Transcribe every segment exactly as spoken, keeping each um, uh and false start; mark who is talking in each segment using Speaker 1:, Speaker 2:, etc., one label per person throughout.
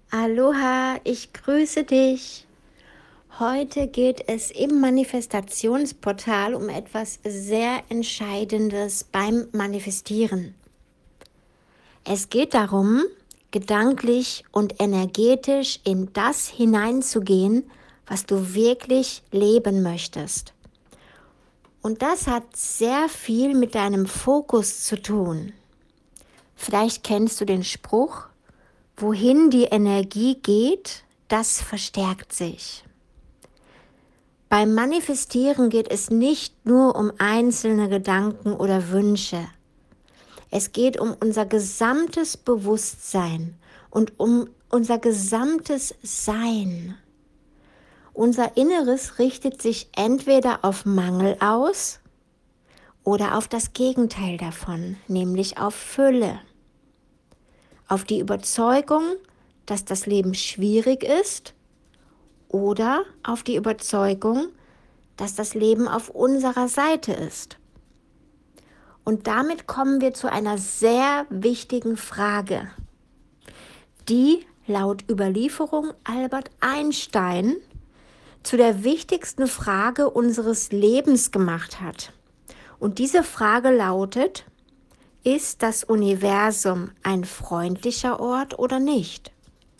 Speaker 1: Aloha, ich grüße dich. Heute geht es im Manifestationsportal um etwas sehr Entscheidendes beim Manifestieren. Es geht darum, gedanklich und energetisch in das hineinzugehen, was du wirklich leben möchtest. Und das hat sehr viel mit deinem Fokus zu tun. Vielleicht kennst du den Spruch: Wohin die Energie geht, das verstärkt sich. Beim Manifestieren geht es nicht nur um einzelne Gedanken oder Wünsche. Es geht um unser gesamtes Bewusstsein und um unser gesamtes Sein. Unser Inneres richtet sich entweder auf Mangel aus oder auf das Gegenteil davon, nämlich auf Fülle. Auf die Überzeugung, dass das Leben schwierig ist, oder auf die Überzeugung, dass das Leben auf unserer Seite ist. Und damit kommen wir zu einer sehr wichtigen Frage, die laut Überlieferung Albert Einstein zu der wichtigsten Frage unseres Lebens gemacht hat. Und diese Frage lautet: Ist das Universum ein freundlicher Ort oder nicht?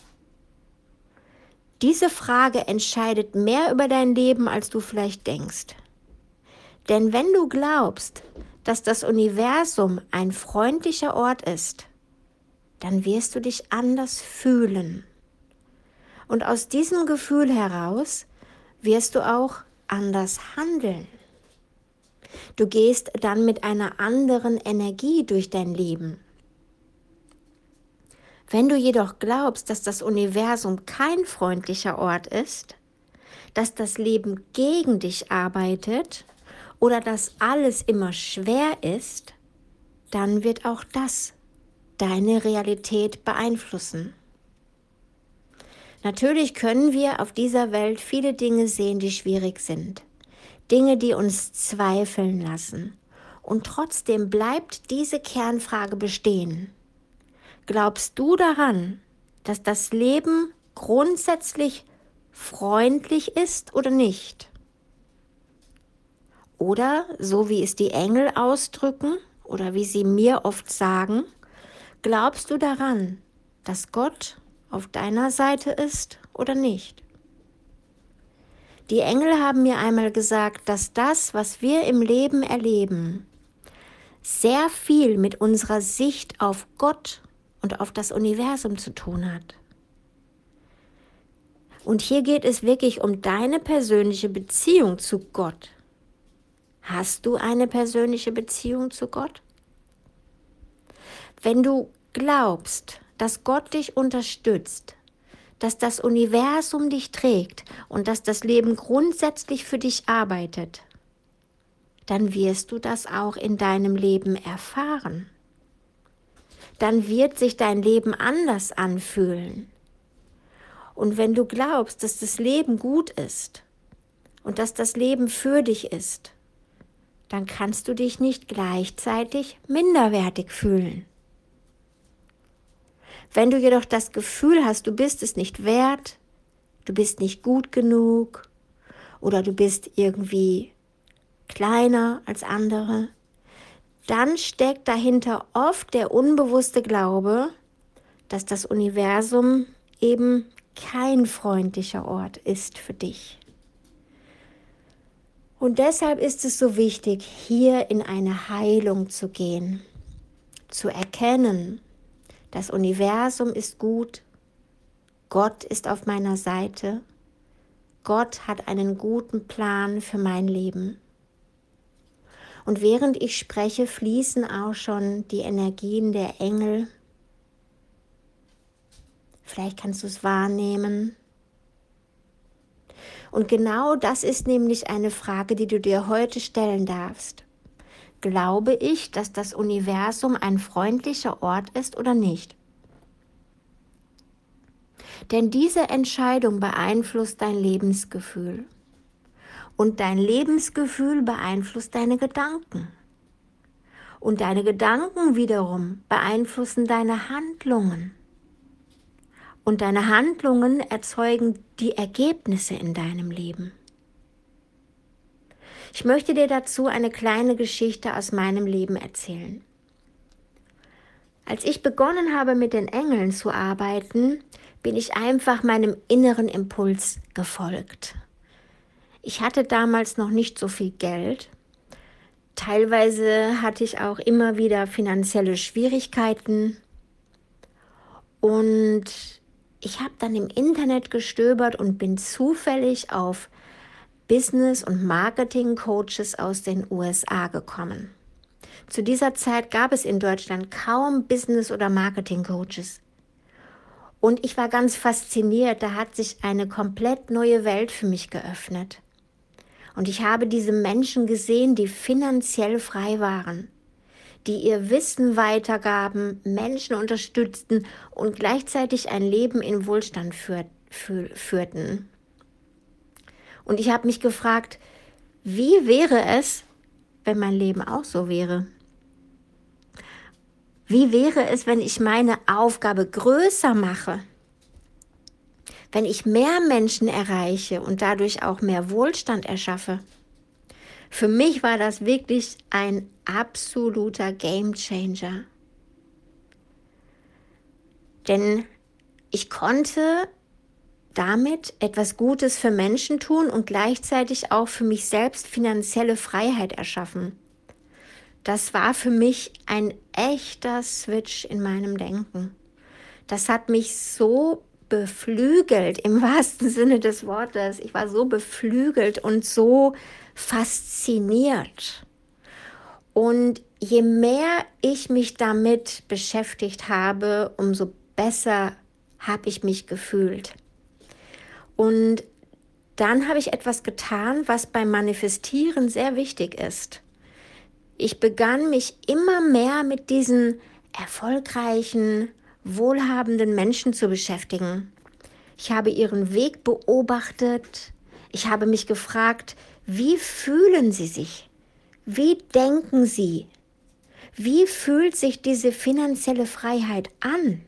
Speaker 1: Diese Frage entscheidet mehr über dein Leben, als du vielleicht denkst. Denn wenn du glaubst, dass das Universum ein freundlicher Ort ist, dann wirst du dich anders fühlen. Und aus diesem Gefühl heraus wirst du auch anders handeln. Du gehst dann mit einer anderen Energie durch dein Leben. Wenn du jedoch glaubst, dass das Universum kein freundlicher Ort ist, dass das Leben gegen dich arbeitet oder dass alles immer schwer ist, dann wird auch das deine Realität beeinflussen. Natürlich können wir auf dieser Welt viele Dinge sehen, die schwierig sind. Dinge, die uns zweifeln lassen. Und trotzdem bleibt diese Kernfrage bestehen. Glaubst du daran, dass das Leben grundsätzlich freundlich ist oder nicht? Oder, so wie es die Engel ausdrücken oder wie sie mir oft sagen, glaubst du daran, dass Gott auf deiner Seite ist oder nicht? Die Engel haben mir einmal gesagt, dass das, was wir im Leben erleben, sehr viel mit unserer Sicht auf Gott und auf das Universum zu tun hat. Und hier geht es wirklich um deine persönliche Beziehung zu Gott. Hast du eine persönliche Beziehung zu Gott? Wenn du glaubst, dass Gott dich unterstützt, dass das Universum dich trägt und dass das Leben grundsätzlich für dich arbeitet, dann wirst du das auch in deinem Leben erfahren. Dann wird sich dein Leben anders anfühlen. Und wenn du glaubst, dass das Leben gut ist und dass das Leben für dich ist, dann kannst du dich nicht gleichzeitig minderwertig fühlen. Wenn du jedoch das Gefühl hast, du bist es nicht wert, du bist nicht gut genug oder du bist irgendwie kleiner als andere, dann steckt dahinter oft der unbewusste Glaube, dass das Universum eben kein freundlicher Ort ist für dich. Und deshalb ist es so wichtig, hier in eine Heilung zu gehen, zu erkennen, das Universum ist gut, Gott ist auf meiner Seite, Gott hat einen guten Plan für mein Leben. Und während ich spreche, fließen auch schon die Energien der Engel. Vielleicht kannst du es wahrnehmen. Und genau das ist nämlich eine Frage, die du dir heute stellen darfst. Glaube ich, dass das Universum ein freundlicher Ort ist oder nicht? Denn diese Entscheidung beeinflusst dein Lebensgefühl. Und dein Lebensgefühl beeinflusst deine Gedanken. Und deine Gedanken wiederum beeinflussen deine Handlungen. Und deine Handlungen erzeugen die Ergebnisse in deinem Leben. Ich möchte dir dazu eine kleine Geschichte aus meinem Leben erzählen. Als ich begonnen habe, mit den Engeln zu arbeiten, bin ich einfach meinem inneren Impuls gefolgt. Ich hatte damals noch nicht so viel Geld. Teilweise hatte ich auch immer wieder finanzielle Schwierigkeiten. Und ich habe dann im Internet gestöbert und bin zufällig auf Business- und Marketing-Coaches aus den U S A gekommen. Zu dieser Zeit gab es in Deutschland kaum Business- oder Marketing-Coaches. Und ich war ganz fasziniert, da hat sich eine komplett neue Welt für mich geöffnet. Und ich habe diese Menschen gesehen, die finanziell frei waren, die ihr Wissen weitergaben, Menschen unterstützten und gleichzeitig ein Leben in Wohlstand führ- führ- führten. Und ich habe mich gefragt, wie wäre es, wenn mein Leben auch so wäre? Wie wäre es, wenn ich meine Aufgabe größer mache? Wenn ich mehr Menschen erreiche und dadurch auch mehr Wohlstand erschaffe? Für mich war das wirklich ein absoluter Gamechanger. Denn ich konnte damit etwas Gutes für Menschen tun und gleichzeitig auch für mich selbst finanzielle Freiheit erschaffen. Das war für mich ein echter Switch in meinem Denken. Das hat mich so beflügelt, im wahrsten Sinne des Wortes. Ich war so beflügelt und so fasziniert. Und je mehr ich mich damit beschäftigt habe, umso besser habe ich mich gefühlt. Und dann habe ich etwas getan, was beim Manifestieren sehr wichtig ist. Ich begann mich immer mehr mit diesen erfolgreichen, wohlhabenden Menschen zu beschäftigen. Ich habe ihren Weg beobachtet. Ich habe mich gefragt, wie fühlen sie sich? Wie denken sie? Wie fühlt sich diese finanzielle Freiheit an?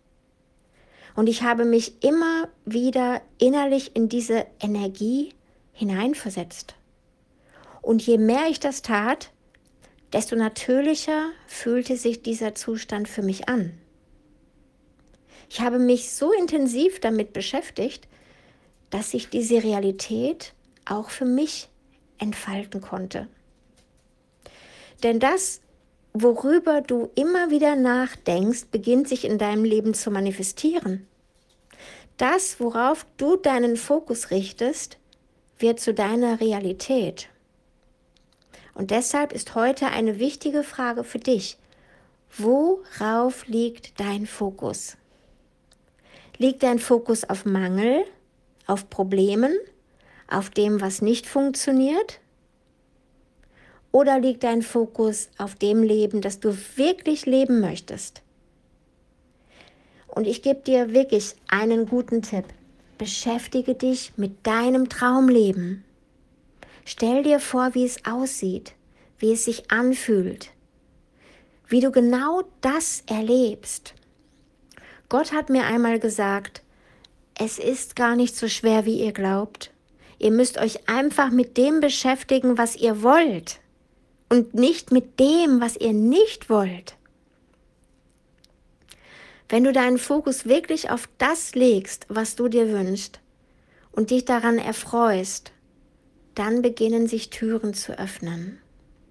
Speaker 1: Und ich habe mich immer wieder innerlich in diese Energie hineinversetzt. Und je mehr ich das tat, desto natürlicher fühlte sich dieser Zustand für mich an. Ich habe mich so intensiv damit beschäftigt, dass ich diese Realität auch für mich entfalten konnte. Denn das, worüber du immer wieder nachdenkst, beginnt sich in deinem Leben zu manifestieren. Das, worauf du deinen Fokus richtest, wird zu deiner Realität. Und deshalb ist heute eine wichtige Frage für dich. Worauf liegt dein Fokus? Liegt dein Fokus auf Mangel, auf Problemen, auf dem, was nicht funktioniert? Oder liegt dein Fokus auf dem Leben, das du wirklich leben möchtest? Und ich gebe dir wirklich einen guten Tipp. Beschäftige dich mit deinem Traumleben. Stell dir vor, wie es aussieht, wie es sich anfühlt, wie du genau das erlebst. Gott hat mir einmal gesagt, es ist gar nicht so schwer, wie ihr glaubt. Ihr müsst euch einfach mit dem beschäftigen, was ihr wollt und nicht mit dem, was ihr nicht wollt. Wenn du deinen Fokus wirklich auf das legst, was du dir wünschst und dich daran erfreust, dann beginnen sich Türen zu öffnen.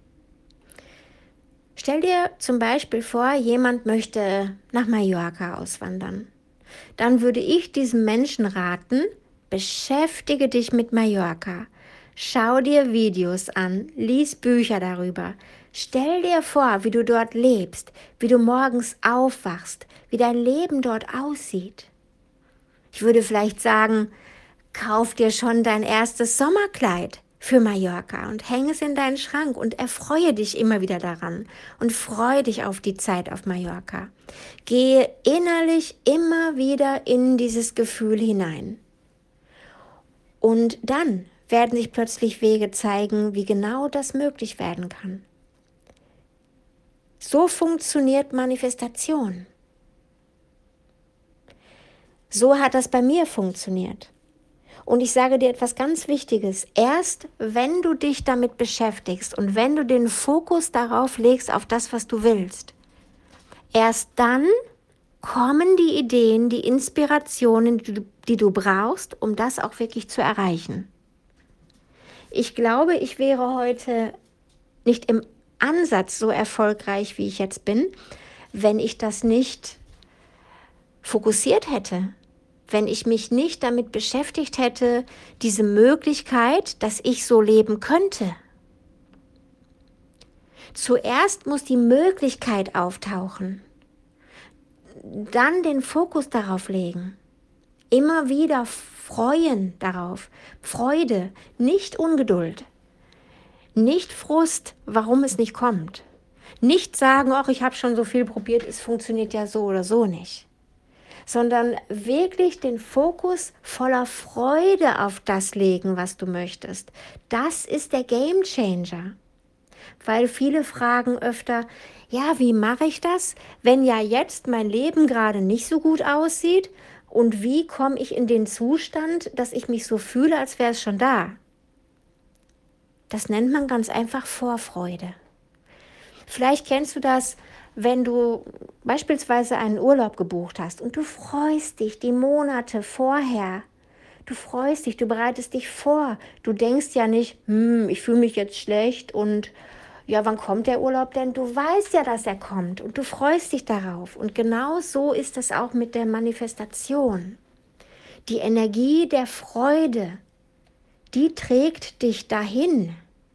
Speaker 1: Stell dir zum Beispiel vor, jemand möchte nach Mallorca auswandern. Dann würde ich diesem Menschen raten, beschäftige dich mit Mallorca. Schau dir Videos an, lies Bücher darüber. Stell dir vor, wie du dort lebst, wie du morgens aufwachst, wie dein Leben dort aussieht. Ich würde vielleicht sagen, kauf dir schon dein erstes Sommerkleid für Mallorca und häng es in deinen Schrank und erfreue dich immer wieder daran und freue dich auf die Zeit auf Mallorca. Gehe innerlich immer wieder in dieses Gefühl hinein. Und dann werden sich plötzlich Wege zeigen, wie genau das möglich werden kann. So funktioniert Manifestation. So hat das bei mir funktioniert. Und ich sage dir etwas ganz Wichtiges. Erst wenn du dich damit beschäftigst und wenn du den Fokus darauf legst, auf das, was du willst, erst dann kommen die Ideen, die Inspirationen, die du, die du brauchst, um das auch wirklich zu erreichen. Ich glaube, ich wäre heute nicht im Ansatz so erfolgreich, wie ich jetzt bin, wenn ich das nicht fokussiert hätte, wenn ich mich nicht damit beschäftigt hätte, diese Möglichkeit, dass ich so leben könnte. Zuerst muss die Möglichkeit auftauchen, dann den Fokus darauf legen, immer wieder freuen darauf, Freude, nicht Ungeduld, nicht Frust, warum es nicht kommt, nicht sagen, ach, ich habe schon so viel probiert, es funktioniert ja so oder so nicht, sondern wirklich den Fokus voller Freude auf das legen, was du möchtest. Das ist der Gamechanger. Weil viele fragen öfter, ja, wie mache ich das, wenn ja jetzt mein Leben gerade nicht so gut aussieht und wie komme ich in den Zustand, dass ich mich so fühle, als wäre es schon da? Das nennt man ganz einfach Vorfreude. Vielleicht kennst du das, wenn du beispielsweise einen Urlaub gebucht hast und du freust dich die Monate vorher. Du freust dich, du bereitest dich vor. Du denkst ja nicht, hm, ich fühle mich jetzt schlecht und ja, wann kommt der Urlaub denn? Du weißt ja, dass er kommt und du freust dich darauf. Und genau so ist es auch mit der Manifestation. Die Energie der Freude, die trägt dich dahin.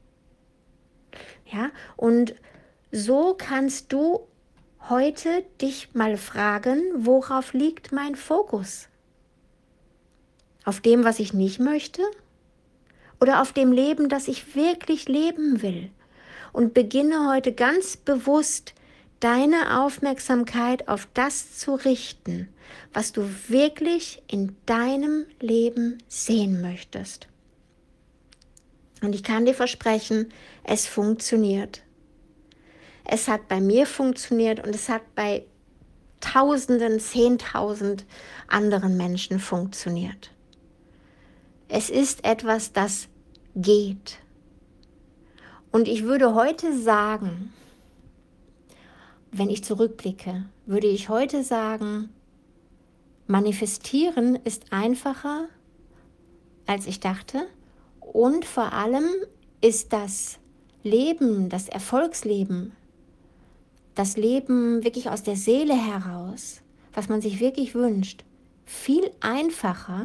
Speaker 1: Ja, und so kannst du heute dich mal fragen, worauf liegt mein Fokus? Auf dem, was ich nicht möchte? Oder auf dem Leben, das ich wirklich leben will? Und beginne heute ganz bewusst, deine Aufmerksamkeit auf das zu richten, was du wirklich in deinem Leben sehen möchtest. Und ich kann dir versprechen, es funktioniert. Es hat bei mir funktioniert und es hat bei Tausenden, Zehntausend anderen Menschen funktioniert. Es ist etwas, das geht. Und ich würde heute sagen, wenn ich zurückblicke, würde ich heute sagen, manifestieren ist einfacher, als ich dachte. Und vor allem ist das Leben, das Erfolgsleben, das Leben wirklich aus der Seele heraus, was man sich wirklich wünscht, viel einfacher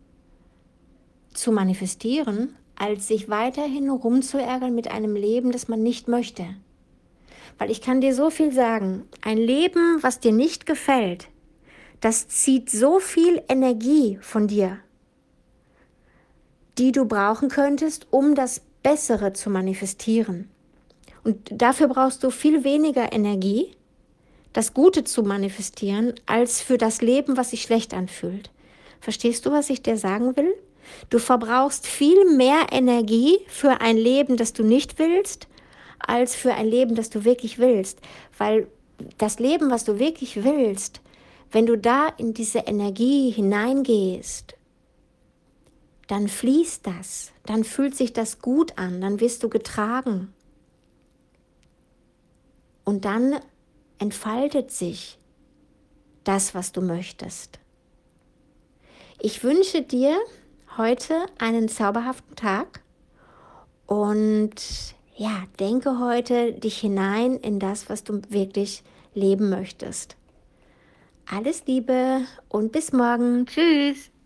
Speaker 1: zu manifestieren, als sich weiterhin rumzuärgern mit einem Leben, das man nicht möchte. Weil ich kann dir so viel sagen, ein Leben, was dir nicht gefällt, das zieht so viel Energie von dir, die du brauchen könntest, um das Bessere zu manifestieren. Und dafür brauchst du viel weniger Energie, das Gute zu manifestieren, als für das Leben, was sich schlecht anfühlt. Verstehst du, was ich dir sagen will? Du verbrauchst viel mehr Energie für ein Leben, das du nicht willst, als für ein Leben, das du wirklich willst. Weil das Leben, was du wirklich willst, wenn du da in diese Energie hineingehst, dann fließt das, dann fühlt sich das gut an, dann wirst du getragen. Und dann entfaltet sich das, was du möchtest. Ich wünsche dir heute einen zauberhaften Tag und ja, denke heute dich hinein in das, was du wirklich leben möchtest. Alles Liebe und bis morgen. Tschüss.